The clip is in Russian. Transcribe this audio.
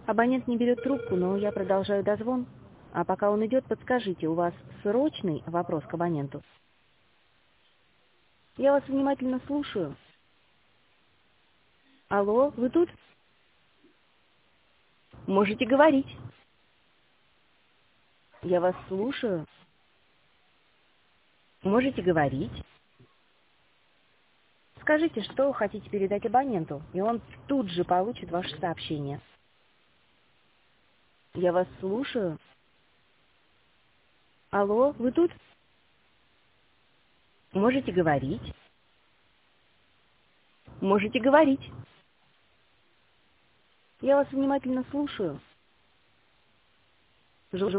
Абонент не берет трубку, но я продолжаю дозвон. А пока он идет, подскажите, у вас срочный вопрос к абоненту? Я вас внимательно слушаю. Алло, вы тут? Можете говорить. Я вас слушаю. Можете говорить. Скажите, что хотите передать абоненту, и он тут же получит ваше сообщение. Я вас слушаю. Алло, вы тут? Можете говорить. Можете говорить. Я вас внимательно слушаю.